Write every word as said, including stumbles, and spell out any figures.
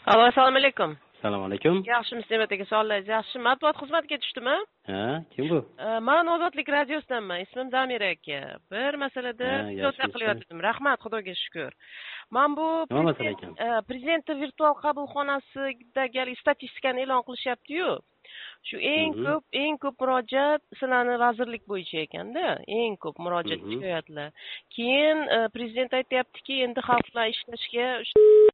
Alo, assalomu alaykum. Assalomu alaykum. Yaxshimisiz, Ne'mat aka? Sog'ligingiz yaxshi? Matbuot xizmatiga tushdimi? Ha, kim bu? Men Ozodlik radiosidanman. Ismim Zamira aka. Bir masalada o'ta qilyotgandim. Rahmat, Xudoga shukr. Men bu nima masala ekan? Prezident virtual qabulxonasidagi statistikani e'lon qilishyapti-yu. Shu eng ko'p, eng ko'p murojaat sizlarning vazirlik bo'yicha ekanda, eng ko'p murojaat shikoyatlar. Keyin prezident aytayaptiki, endi xalq bilan ishlashga